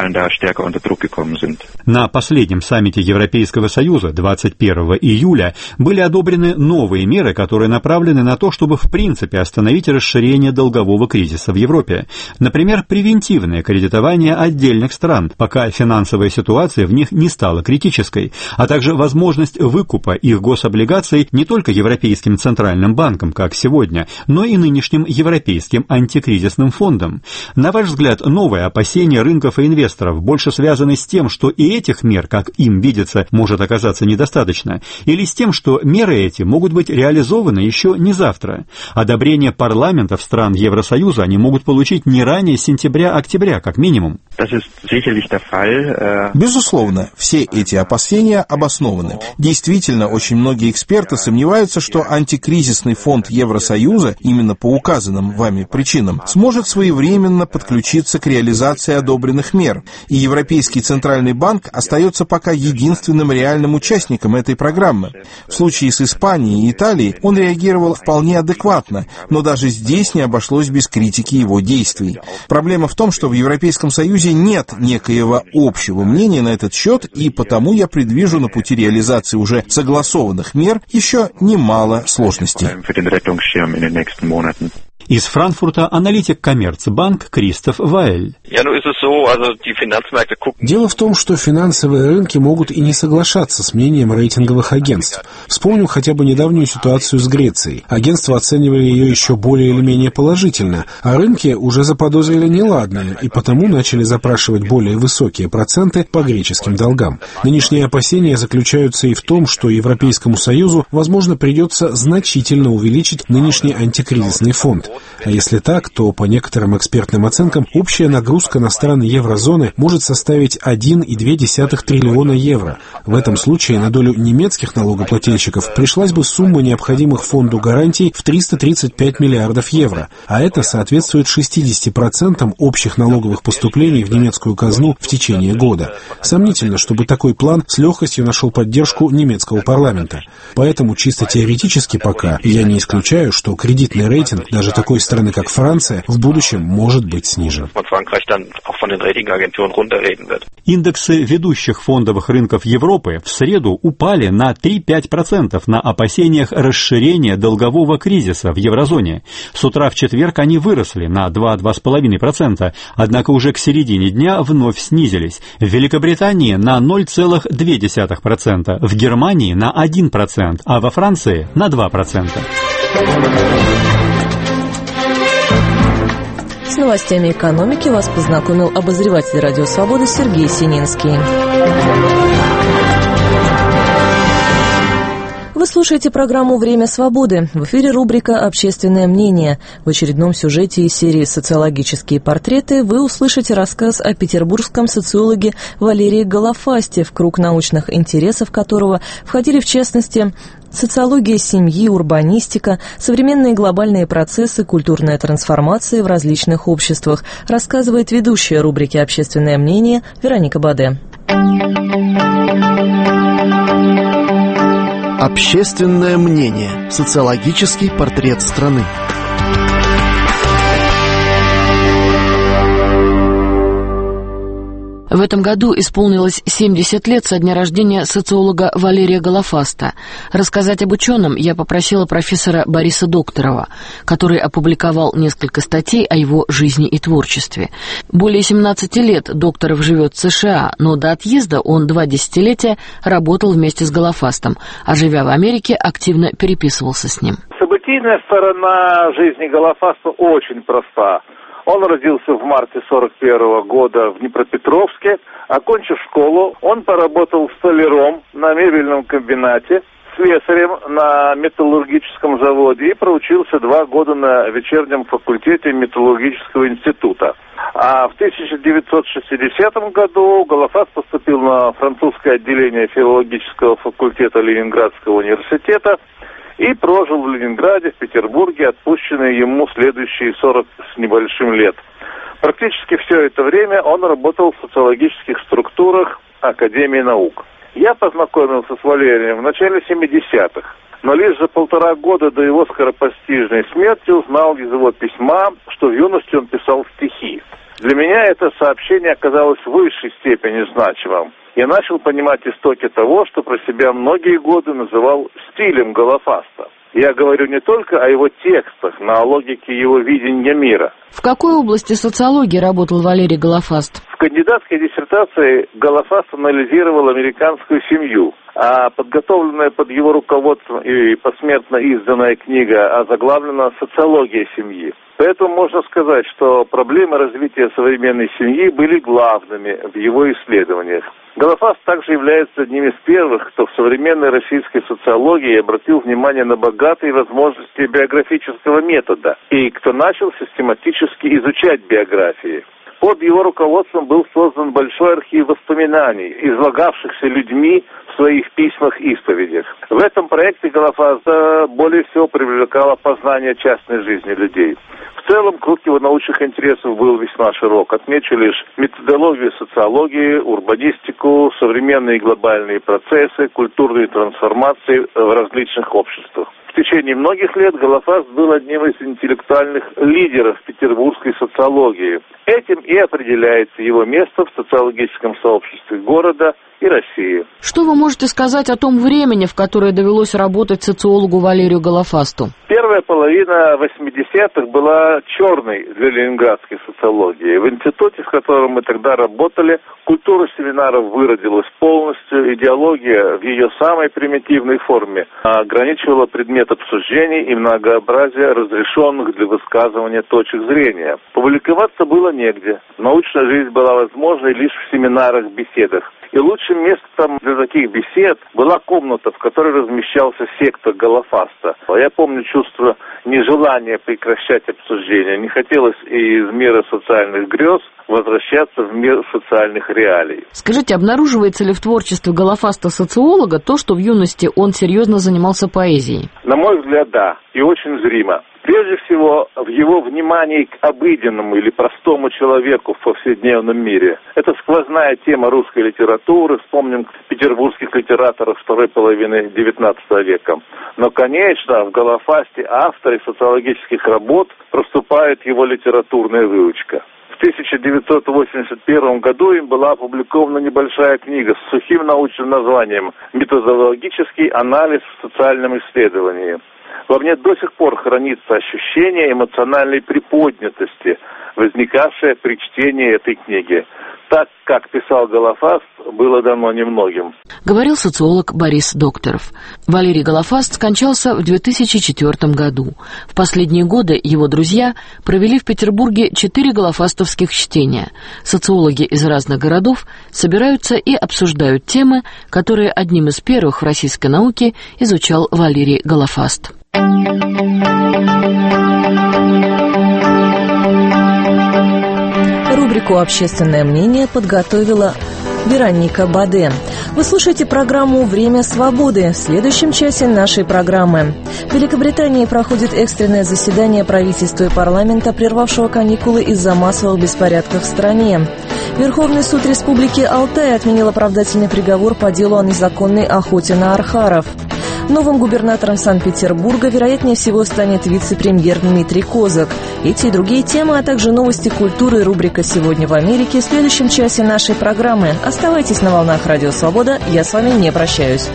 На последнем саммите Европейского Союза двадцать первого июля были одобрены новые меры, которые направлены на то, чтобы в принципе остановить расширение долгового кризиса в Европе. Например, превентивное кредитование отдельных стран, пока финансовая ситуация в них не стала критической, а также возможность выкупа их гособлигаций не только Европейским центральным банком, как сегодня, но и нынешним Европейским антикризисным фондом. На ваш взгляд, новые опасения рынков и инвесторов больше связаны с тем, что и этих мер, как им видится, может оказаться недостаточно, или с тем, что меры эти могут быть реализованы еще не завтра? Одобрение парламентов стран Евросоюза они могут получить не ранее сентября-октября, как минимум. Безусловно, все эти опасения обоснованы. Действительно, очень многие эксперты сомневаются, что антикризисный фонд Евросоюза, именно по указанным вами причинам, сможет своевременно подключиться к реализации одобренных мер. И Европейский Центральный банк остается пока единственным реальным участником этой программы. В случае с Испанией и Италией он реагировал вполне адекватно, но даже здесь не обошлось без критики его действий. Проблема в том, что в Европейском Союзе нет некоего общего мнения на этот счет, и потому я предвижу на пути реализации уже согласованных мер еще немало сложностей. Из Франкфурта аналитик Коммерцбанк Кристоф Вайль. Дело в том, что финансовые рынки могут и не соглашаться с мнением рейтинговых агентств. Вспомним хотя бы недавнюю ситуацию с Грецией. Агентства оценивали ее еще более или менее положительно, а рынки уже заподозрили неладное и потому начали запрашивать более высокие проценты по греческим долгам. Нынешние опасения заключаются и в том, что Европейскому Союзу, возможно, придется значительно увеличить нынешний антикризисный фонд. А если так, то, по некоторым экспертным оценкам, общая нагрузка на страны еврозоны может составить один целых две десятых триллиона евро. В этом случае на долю немецких налогоплательщиков пришлась бы сумма необходимых фонду гарантий в триста тридцать пять миллиардов евро, а это соответствует шестьдесят процентов общих налоговых поступлений в немецкую казну в течение года. Сомнительно, чтобы такой план с легкостью нашел поддержку немецкого парламента. Поэтому чисто теоретически пока я не исключаю, что кредитный рейтинг даже такой страны, как Франция, в будущем может быть снижен. Индексы ведущих фондовых рынков Европы в среду упали на три-пять процентов на опасениях расширения долгового кризиса в еврозоне. С утра в четверг они выросли на два-два с половиной процента, однако уже к середине дня вновь снизились. В Великобритании на ноль целых две десятых процента, в Германии на один процент, а во Франции на два процента. С новостями экономики вас познакомил обозреватель «Радио Свобода» Сергей Сининский. Вы слушаете программу «Время свободы». В эфире рубрика «Общественное мнение». В очередном сюжете из серии «Социологические портреты» вы услышите рассказ о петербургском социологе Валерии Голофасте, в круг научных интересов которого входили, в частности, социология семьи, урбанистика, современные глобальные процессы, культурная трансформация в различных обществах, рассказывает ведущая рубрики «Общественное мнение» Вероника Баде. Общественное мнение. Социологический портрет страны. В этом году исполнилось семьдесят лет со дня рождения социолога Валерия Голофаста. Рассказать об ученом я попросила профессора Бориса Докторова, который опубликовал несколько статей о его жизни и творчестве. Более семнадцати лет Докторов живет в США, но до отъезда он два десятилетия работал вместе с Голофастом, а живя в Америке, активно переписывался с ним. Событийная сторона жизни Голофаста очень проста. Он родился в марте сорок первого года в Днепропетровске. Окончив школу, он поработал столяром на мебельном комбинате, слесарем на металлургическом заводе и проучился два года на вечернем факультете металлургического института. А в тысяча девятьсот шестидесятом году Голофаст поступил на французское отделение филологического факультета Ленинградского университета и прожил в Ленинграде, в Петербурге, отпущенные ему следующие сорок с небольшим лет. Практически все это время он работал в социологических структурах Академии наук. Я познакомился с Валерием в начале семидесятых, но лишь за полтора года до его скоропостижной смерти узнал из его письма, что в юности он писал стихи. Для меня это сообщение оказалось в высшей степени значимым. Я начал понимать истоки того, что про себя многие годы называл стилем Голофаста. Я говорю не только о его текстах, но о логике его видения мира. В какой области социологии работал Валерий Голофаст? В кандидатской диссертации Голофаст анализировал американскую семью, А подготовленная под его руководством и посмертно изданная книга озаглавлена «Социология семьи». Поэтому можно сказать, что проблемы развития современной семьи были главными в его исследованиях. Голофаст также является одним из первых, кто в современной российской социологии обратил внимание на богатые возможности биографического метода и кто начал систематически изучать биографии. Под его руководством был создан большой архив воспоминаний, излагавшихся людьми в своих письмах-исповедях. В этом проекте Голофаста более всего привлекало познание частной жизни людей. В целом, круг его научных интересов был весьма широк. Отмечу лишь методологию социологии, урбанистику, современные глобальные процессы, культурные трансформации в различных обществах. В течение многих лет Голофаст был одним из интеллектуальных лидеров петербургской социологии. Этим и определяется его место в социологическом сообществе города и России. Что вы можете сказать о том времени, в которое довелось работать социологу Валерию Голофасту? Первая половина восьмидесятых была черной для ленинградской социологии. В институте, в котором мы тогда работали, культура семинаров выродилась полностью, идеология в ее самой примитивной форме ограничивала предмет обсуждений и многообразие разрешенных для высказывания точек зрения. Публиковаться было негде. Научная жизнь была возможной лишь в семинарах, беседах. И лучшим местом для таких бесед была комната, в которой размещался сектор Голофаста. Я помню чувство нежелания прекращать обсуждение. Не хотелось и из мира социальных грез возвращаться в мир социальных реалий. Скажите, обнаруживается ли в творчестве Голофаста социолога то, что в юности он серьезно занимался поэзией? На мой взгляд, да. И очень зримо. Прежде всего, в его внимании к обыденному или простому человеку в повседневном мире. Это сквозная тема русской литературы. Вспомним петербургских литераторов второй половины девятнадцатого века. Но, конечно, в Голофасте авторы социологических работ проступает его литературная выучка. В тысяча девятьсот восемьдесят первом году им была опубликована небольшая книга с сухим научным названием «Методологический анализ в социальном исследовании». Во мне до сих пор хранится ощущение эмоциональной приподнятости, возникавшее при чтении этой книги. Так, как писал Голофаст, было дано немногим. Говорил социолог Борис Докторов. Валерий Голофаст скончался в две тысячи четвёртом году. В последние годы его друзья провели в Петербурге четыре голофастовских чтения. Социологи из разных городов собираются и обсуждают темы, которые одним из первых в российской науке изучал Валерий Голофаст. Рубрику «Общественное мнение» подготовила Вероника Баде. Вы слушаете программу «Время свободы». В следующем часе нашей программы. В Великобритании проходит экстренное заседание правительства и парламента, прервавшего каникулы из-за массовых беспорядков в стране. Верховный суд Республики Алтай отменил оправдательный приговор по делу о незаконной охоте на архаров. Новым губернатором Санкт-Петербурга, вероятнее всего, станет вице-премьер Дмитрий Козак. Эти и другие темы, а также новости культуры и рубрика «Сегодня в Америке» в следующем часе нашей программы. Оставайтесь на волнах Радио Свобода. Я с вами не прощаюсь.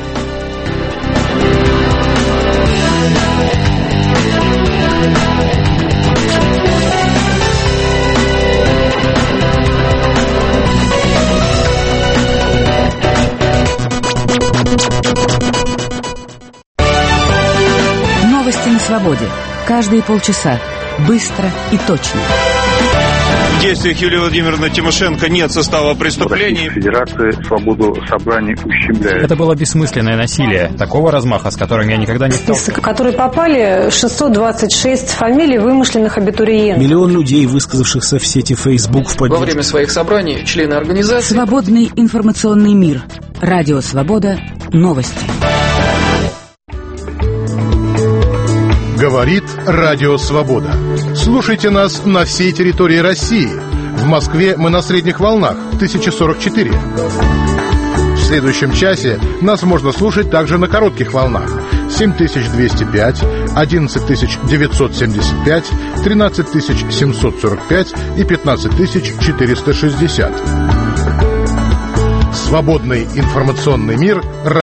Новости на свободе. Каждые полчаса. Быстро и точно. В действиях Юлии Владимировны Тимошенко нет состава преступлений. Федерация свободу собраний ущемляет. Это было бессмысленное насилие. Такого размаха, с которым я никогда не сталкивался. Список, в который попали шестьсот двадцать шесть фамилий вымышленных абитуриентов. Миллион людей, высказавшихся в сети Facebook в поддержку. Во время своих собраний члены организации. Свободный информационный мир. Радио Свобода. Новости. Говорит Радио Свобода. Слушайте нас на всей территории России. В Москве мы на средних волнах тысяча сорок четыре. В следующем часе нас можно слушать также на коротких волнах семь тысяч двести пять, одиннадцать тысяч девятьсот семьдесят пять, тринадцать тысяч семьсот сорок пять и пятнадцать тысяч четыреста шестьдесят. Свободный информационный мир.